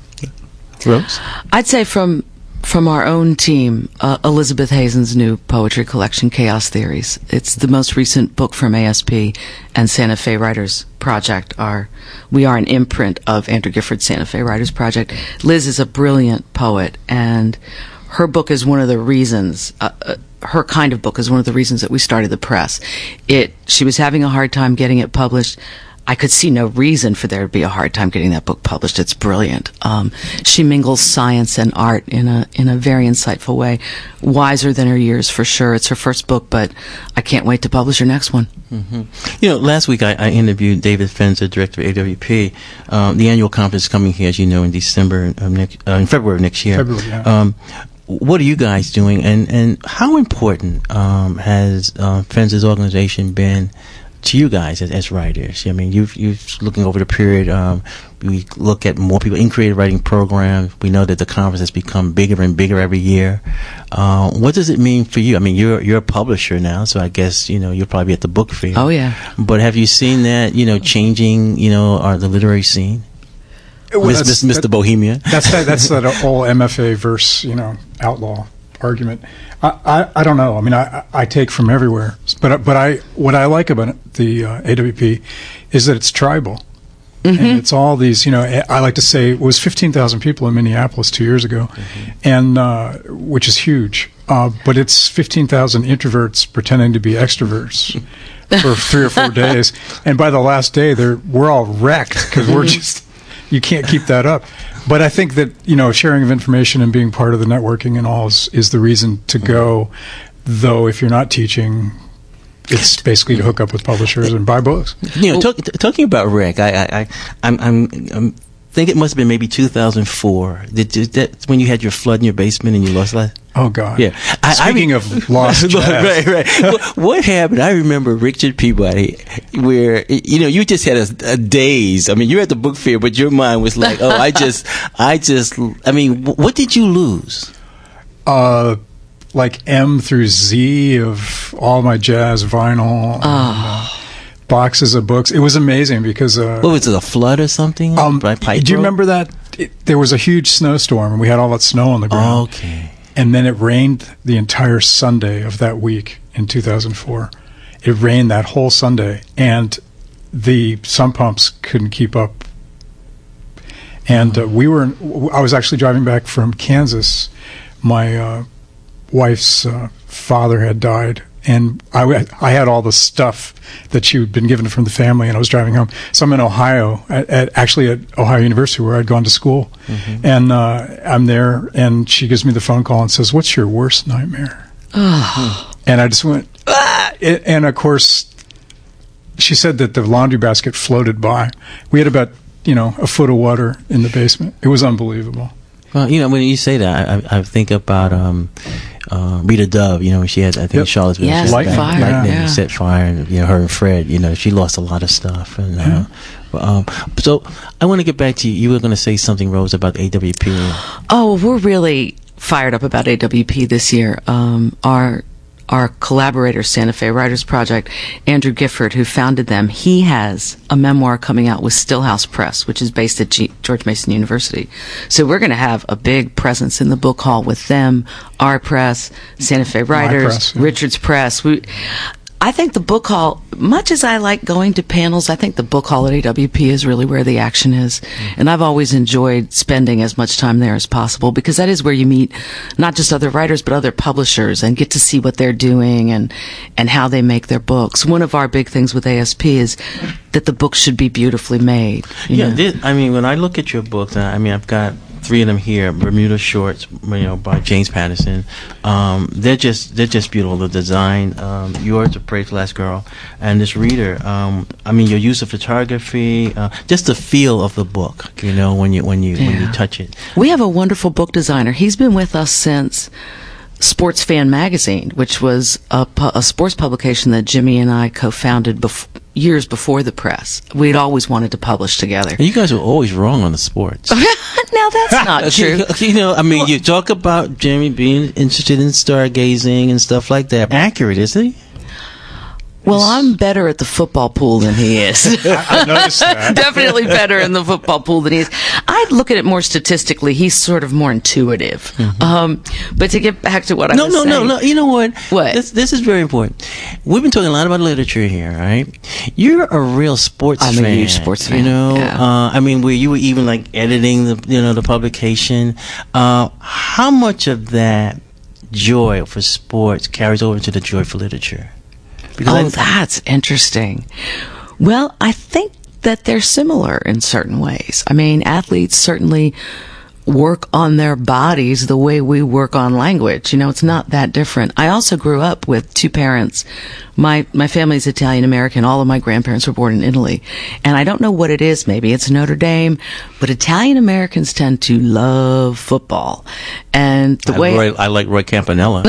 Rose? I'd say from our own team, Elizabeth Hazen's new poetry collection, Chaos Theories. It's the most recent book from ASP and Santa Fe Writers Project. We are an imprint of Andrew Gifford's Santa Fe Writers Project. Liz is a brilliant poet, and her book is one of the reasons, her kind of book is one of the reasons that we started the press. She was having a hard time getting it published. I could see no reason for there to be a hard time getting that book published. It's brilliant. She mingles science and art in a very insightful way. Wiser than her years, for sure. It's her first book, but I can't wait to publish her next one. Mm-hmm. Last week I interviewed David Fenzer, director of AWP. The annual conference is coming here, as you know, in February of next year. February, yeah. What are you guys doing, and how important has Fenzer's organization been to you guys as writers? I mean, you've looking over the period. We look at more people in creative writing programs. We know that the conference has become bigger and bigger every year. What does it mean for you? I mean, you're a publisher now, so I guess you'll probably be at the book fair. Oh yeah. But have you seen that changing the literary scene? Well, Mr. Bohemia. That's that whole MFA verse, outlaw argument. I don't know. I mean, I take from everywhere, but what I like about the AWP is that it's tribal, and it's all these. I like to say it was 15,000 people in Minneapolis 2 years ago, and which is huge. But it's 15,000 introverts pretending to be extroverts for 3 or 4 days, and by the last day, we're all wrecked because we're just. You can't keep that up. But I think that, sharing of information and being part of the networking and all is the reason to go, though if you're not teaching, it's basically to hook up with publishers and buy books. Talking about Rick, I'm think it must have been maybe 2004. That's when you had your flood in your basement and you lost life? Oh, God. Yeah. Speaking of lost jazz. Right. What happened? I remember Richard Peabody, where, you just had a daze. I mean, you're at the book fair, but your mind was like, oh, I mean, what did you lose? Like M through Z of all my jazz vinyl. Boxes of books. It was amazing because what was it, a flood or something? Do you remember that there was a huge snowstorm and we had all that snow on the ground? Okay. And then it rained the entire Sunday of that week in 2004. It rained that whole Sunday, and the sump pumps couldn't keep up. And I was actually driving back from Kansas. My wife's father had died, and I had all the stuff that she had been given from the family, and I was driving home. So I'm in Ohio, at Ohio University, where I'd gone to school. And I'm there, and she gives me the phone call and says, "What's your worst nightmare?" And I just went, ah! And of course, she said that the laundry basket floated by. We had about, a foot of water in the basement. It was unbelievable. Well, when you say that, I think about Rita Dove. She had, I think, Charlottesville. Yes, Lightning set fire, and her and Fred. She lost a lot of stuff. And so I want to get back to you. You were going to say something, Rose, about AWP. Oh, we're really fired up about AWP this year. Our collaborator, Santa Fe Writers Project, Andrew Gifford, who founded them, he has a memoir coming out with Stillhouse Press, which is based at George Mason University. So we're going to have a big presence in the book hall with them, our press, Santa Fe Writers, Richards Press. I think the book hall, much as I like going to panels, I think the book hall at AWP is really where the action is. And I've always enjoyed spending as much time there as possible, because that is where you meet not just other writers, but other publishers, and get to see what they're doing and how they make their books. One of our big things with ASP is that the book should be beautifully made. When I look at your books, I've got 3 of them here, Bermuda Shorts, by James Patterson. They're just beautiful. The design, yours, A Prayer for Last Girl, and this reader. Your use of photography, just the feel of the book. When you touch it. We have a wonderful book designer. He's been with us since Sports Fan Magazine, which was a sports publication that Jimmy and I co-founded years before the press. We'd always wanted to publish together. You guys were always wrong on the sports. Now that's not true. You talk about Jimmy being interested in stargazing and stuff like that. Accurate, is he? Well, I'm better at the football pool than he is. I noticed that. Definitely better in the football pool than he is. I'd look at it more statistically. He's sort of more intuitive. But to get back to what I was saying. No. You know what? What? This is very important. We've been talking a lot about literature here, right? You're a real sports fan. I'm a huge sports fan. Where you were even editing the publication. How much of that joy for sports carries over to the joy for literature? That's interesting. Well, I think that they're similar in certain ways. Athletes certainly work on their bodies the way we work on language. It's not that different. I also grew up with 2 parents. My family's Italian American. All of my grandparents were born in Italy. And I don't know what it is. Maybe it's Notre Dame, but Italian Americans tend to love football. And I like Roy Campanella.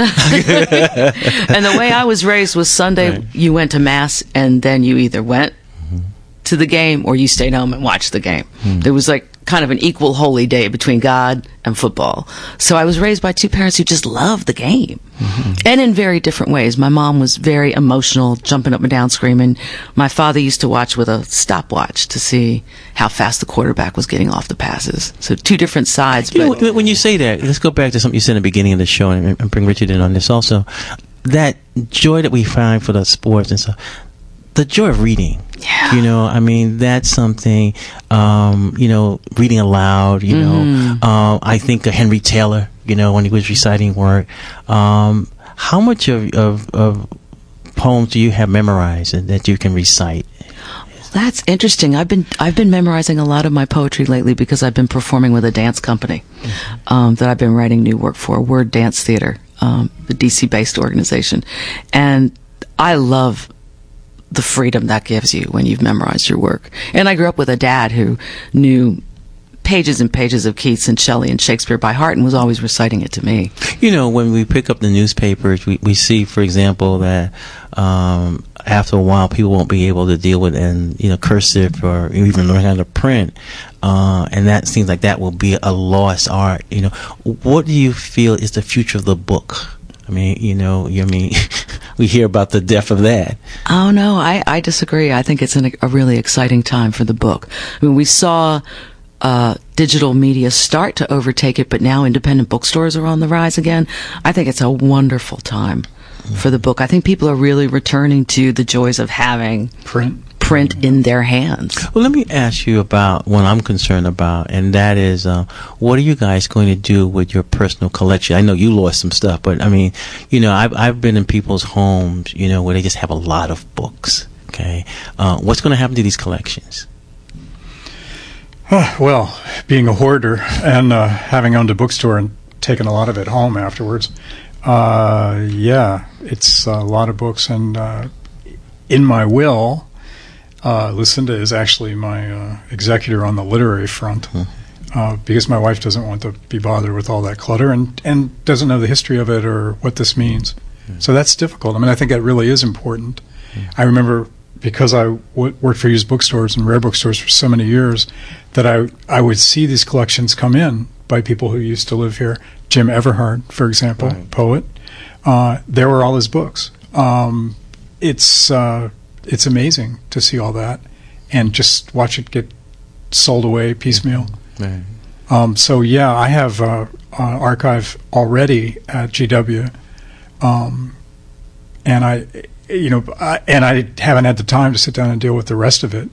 And the way I was raised was Sunday, you went to Mass, and then you either went to the game or you stayed home and watched the game. There was kind of an equal holy day between God and football. So I was raised by 2 parents who just loved the game. And in very different ways. My mom was very emotional, jumping up and down, screaming. My father used to watch with a stopwatch to see how fast the quarterback was getting off the passes. So 2 different sides. When you say that, let's go back to something you said in the beginning of the show and bring Richard in on this also. That joy that we find for the sports and stuff. The joy of reading. Yeah. That's something, reading aloud, I think of Henry Taylor, when he was reciting work. How much of poems do you have memorized and that you can recite? That's interesting. I've been memorizing a lot of my poetry lately because I've been performing with a dance company, that I've been writing new work for, Word Dance Theater, the DC-based organization. And I love the freedom that gives you when you've memorized your work. And I grew up with a dad who knew pages and pages of Keats and Shelley and Shakespeare by heart and was always reciting it to me. When we pick up the newspapers, we see, for example, that after a while people won't be able to deal with cursive or even learn how to print. And that seems like that will be a lost art. What do you feel is the future of the book? We hear about the death of that. Oh, no, I disagree. I think it's a really exciting time for the book. We saw digital media start to overtake it, but now independent bookstores are on the rise again. I think it's a wonderful time for the book. I think people are really returning to the joys of having print. print in their hands. Well, let me ask you about what I'm concerned about, and that is, what are you guys going to do with your personal collection? I know you lost some stuff, but I mean, I've been in people's homes, where they just have a lot of books. Okay, what's going to happen to these collections? Well, being a hoarder and having owned a bookstore and taken a lot of it home afterwards, it's a lot of books. And in my will, Lucinda is actually my executor on the literary front, because my wife doesn't want to be bothered with all that clutter and doesn't know the history of it or what this means. So that's difficult. I mean, I think that really is important. I remember, because I worked for used bookstores and rare bookstores for so many years, that I would see these collections come in by people who used to live here. Jim Everhard, for example, right. Poet. There were all his books. It's amazing to see all that and just watch it get sold away piecemeal. Right. I have an archive already at GW, and I haven't had the time to sit down and deal with the rest of it.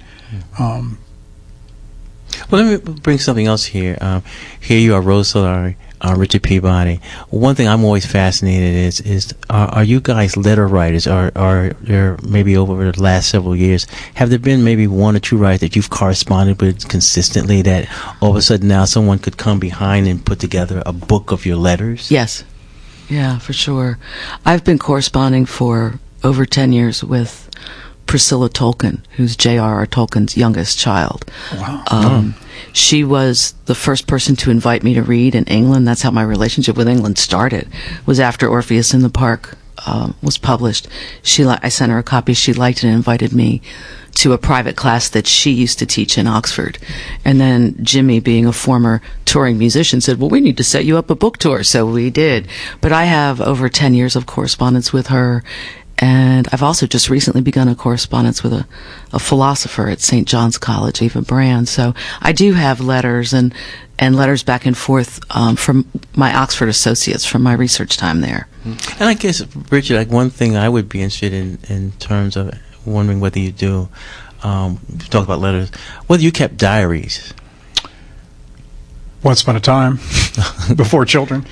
Well, let me bring something else here. Here you are, Rose Solari, Richard Peabody. One thing I'm always fascinated is are you guys letter writers? Are there, maybe over the last several years, have there been maybe one or two writers that you've corresponded with consistently that all of a sudden now someone could come behind and put together a book of your letters? Yes. Yeah, for sure. I've been corresponding for over 10 years with Priscilla Tolkien, who's J.R.R. Tolkien's youngest child. Wow. She was the first person to invite me to read in England. That's how my relationship with England started, was after Orpheus in the Park was published. I sent her a copy. She liked it and invited me to a private class that she used to teach in Oxford. And then Jimmy, being a former touring musician, said, well, we need to set you up a book tour. So we did. But I have over 10 years of correspondence with her. And I've also just recently begun a correspondence with a philosopher at St. John's College, Eva Brand. So I do have letters and letters back and forth from my Oxford associates from my research time there. And I guess, Richard, like one thing I would be interested in terms of wondering whether you do, talk about letters, whether you kept diaries. Once upon a time, before children.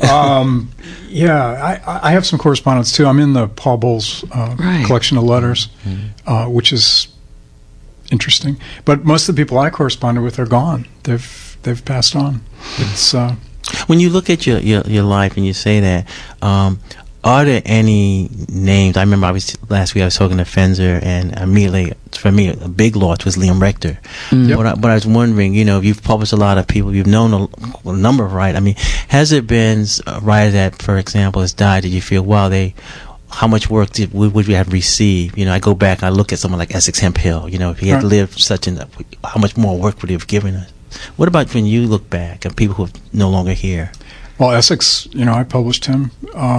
I have some correspondence too. I'm in the Paul Bowles collection of letters, which is interesting. But most of the people I corresponded with are gone. They've passed on. It's when you look at your life and you say that, are there any names? I remember last week I was talking to Fenzer, and immediately, for me, a big loss was Liam Rector. Yep. But I was wondering, you've published a lot of people, you've known a number of writers. I mean, has there been a writer that, for example, has died? Did you feel, wow, how much work would we have received? I go back, I look at someone like Essex Hemphill. If he had lived how much more work would he have given us? What about when you look back at people who are no longer here? Well, Essex, I published him.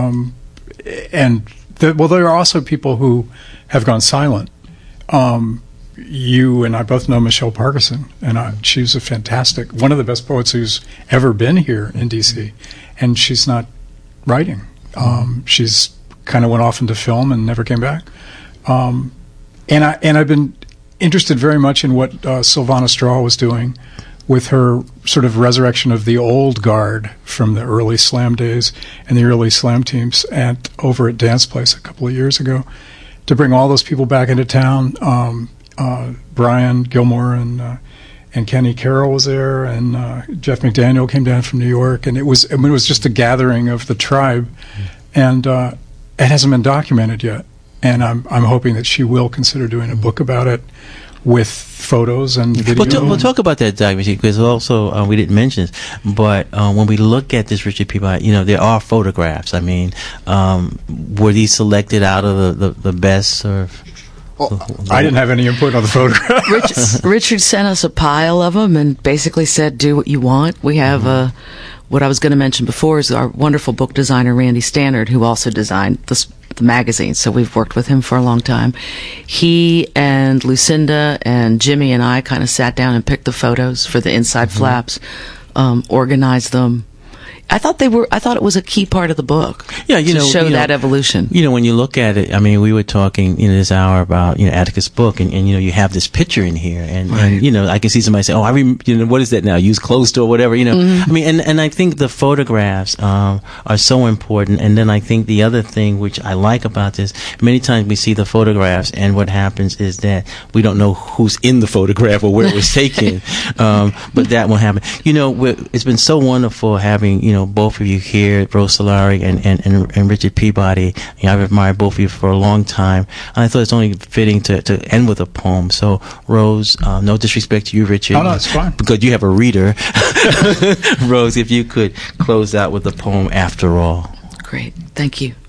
There are also people who have gone silent. You and I both know Michelle Parkinson, and she's one of the best poets who's ever been here in D.C., and she's not writing. She's kind of went off into film and never came back. And I've been interested very much in what Silvana Straw was doing with her sort of resurrection of the old guard from the early Slam days and the early Slam teams over at Dance Place a couple of years ago, to bring all those people back into town. Brian Gilmore and Kenny Carroll was there, and Jeff McDaniel came down from New York, and it was just a gathering of the tribe, and it hasn't been documented yet. And I'm hoping that she will consider doing a book about it, with photos and video. We'll talk about that documentary, because also we didn't mention this, but when we look at this Richard Peabody, there are photographs. I mean, were these selected out of the best? I didn't have any input on the photographs. Richard sent us a pile of them and basically said, do what you want. We have what I was going to mention before is our wonderful book designer, Randy Stannard, who also designed the magazine, so we've worked with him for a long time. He and Lucinda and Jimmy and I kind of sat down and picked the photos for the inside flaps, organized them. I thought it was a key part of the book. Yeah, to show that evolution. When you look at it, I mean, we were talking, this hour about, Atticus' book, and you have this picture in here, and I can see somebody say, what is that now? Used clothes store, whatever, Mm-hmm. I mean, and I think the photographs are so important. And then I think the other thing which I like about this, many times we see the photographs, and what happens is that we don't know who's in the photograph or where it was taken. But that won't happen. It's been so wonderful having, both of you here, Rose Solari and Richard Peabody. I've admired both of you for a long time. And I thought it's only fitting to end with a poem. So, Rose, no disrespect to you, Richard. Oh, no, it's fine. Because you have a reader. Rose, if you could close out with the poem After All. Great. Thank you.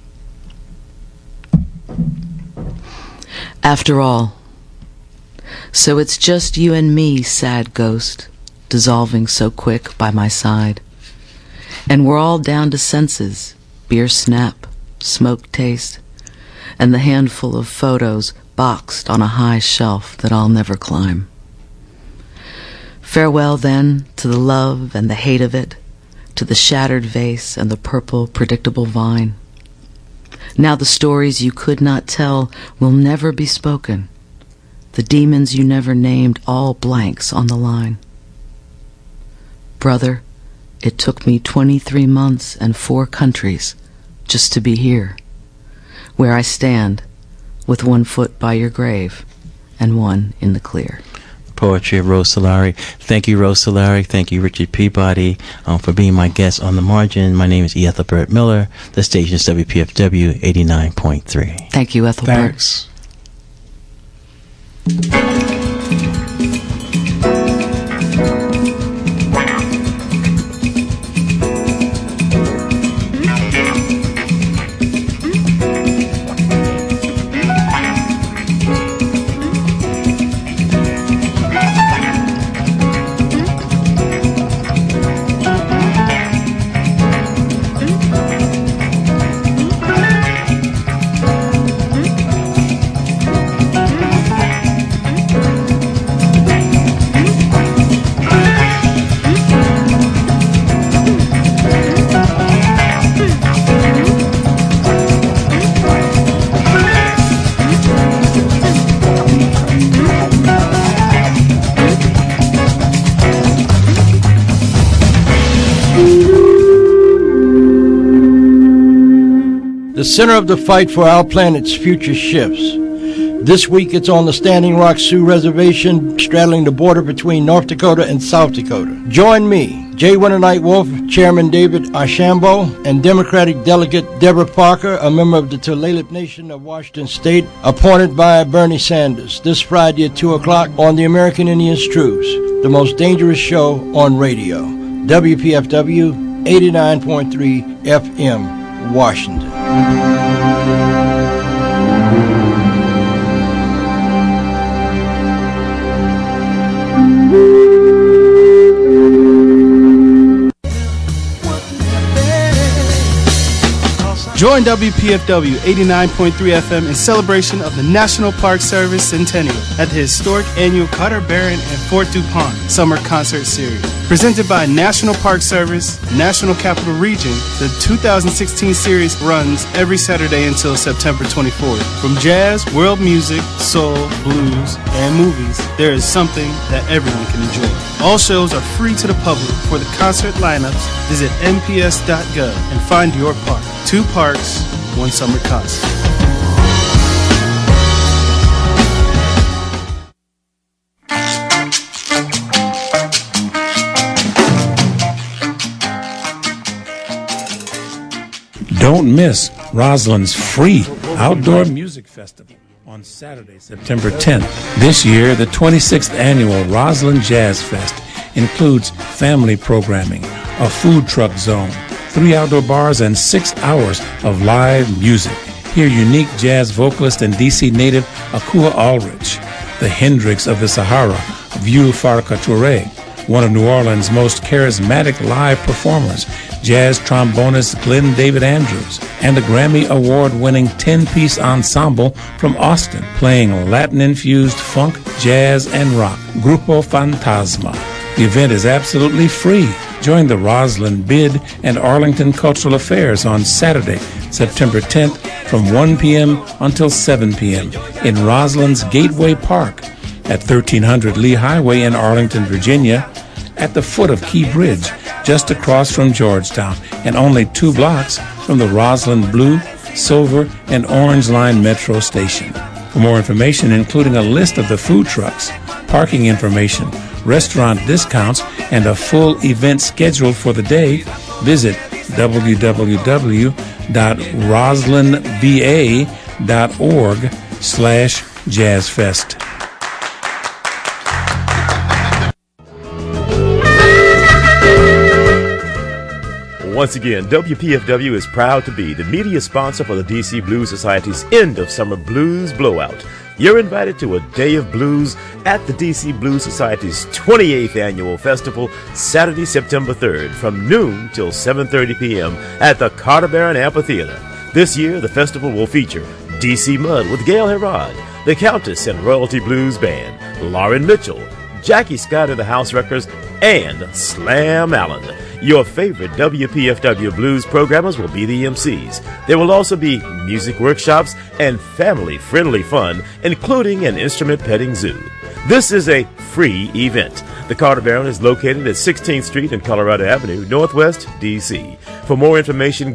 After all. So it's just you and me, sad ghost, dissolving so quick by my side. And we're all down to senses, beer snap, smoke taste, and the handful of photos boxed on a high shelf that I'll never climb. Farewell, then, to the love and the hate of it, to the shattered vase and the purple, predictable vine. Now the stories you could not tell will never be spoken, the demons you never named, all blanks on the line. Brother, it took me 23 months and 4 countries just to be here, where I stand, with 1 foot by your grave and 1 in the clear. Poetry of Rose Solari. Thank you, Rose Solari. Thank you, Richard Peabody, for being my guest on The Margin. My name is E. Ethelbert Miller. The station is WPFW 89.3. Thank you, Ethelbert. Thanks. The center of the fight for our planet's future shifts. This week it's on the Standing Rock Sioux Reservation, straddling the border between North Dakota and South Dakota. Join me, J. Winter Night Wolf, Chairman David Archambault, and Democratic Delegate Deborah Parker, a member of the Tulalip Nation of Washington State, appointed by Bernie Sanders, this Friday at 2 o'clock on the American Indians Truce, the most dangerous show on radio. WPFW 89.3 FM, Washington. Join WPFW 89.3 FM in celebration of the National Park Service Centennial at the historic annual Carter Barron and Fort DuPont Summer Concert Series. Presented by National Park Service, National Capital Region, the 2016 series runs every Saturday until September 24th. From jazz, world music, soul, blues, and movies, there is something that everyone can enjoy. All shows are free to the public. For the concert lineups, visit nps.gov and find your park. 2 parks, 1 summer concert. Don't miss Roslyn's free outdoor music festival on Saturday, September 10th. This year, the 26th annual Roslyn Jazz Fest includes family programming, a food truck zone, 3 outdoor bars, and 6 hours of live music. Hear unique jazz vocalist and D.C. native Akua Ulrich, the Hendrix of the Sahara, Vieux Farka Touré, one of New Orleans' most charismatic live performers, jazz trombonist Glenn David Andrews, and a Grammy Award-winning 10-piece ensemble from Austin, playing Latin-infused funk, jazz, and rock, Grupo Fantasma. The event is absolutely free. Join the Roslyn Bid and Arlington Cultural Affairs on Saturday, September 10th from 1 p.m. until 7 p.m. in Roslyn's Gateway Park at 1300 Lee Highway in Arlington, Virginia, at the foot of Key Bridge, just across from Georgetown, and only 2 blocks from the Roslyn Blue, Silver, and Orange Line Metro Station. For more information, including a list of the food trucks, parking information, restaurant discounts, and a full event schedule for the day, visit www.roslynva.org/jazzfest. Once again, WPFW is proud to be the media sponsor for the DC Blues Society's End of Summer Blues Blowout. You're invited to a day of blues at the DC Blues Society's 28th annual festival, Saturday, September 3rd, from noon till 7:30 p.m. at the Carter Barron Amphitheater. This year, the festival will feature DC Mud with Gail Herrod, the Countess and Royalty Blues Band, Lauren Mitchell, Jackie Scott and the House Wreckers, and Slam Allen. Your favorite WPFW Blues programmers will be the MCs. There will also be music workshops and family-friendly fun, including an instrument petting zoo. This is a free event. The Carter Barron is located at 16th Street and Colorado Avenue, Northwest, D.C. For more information,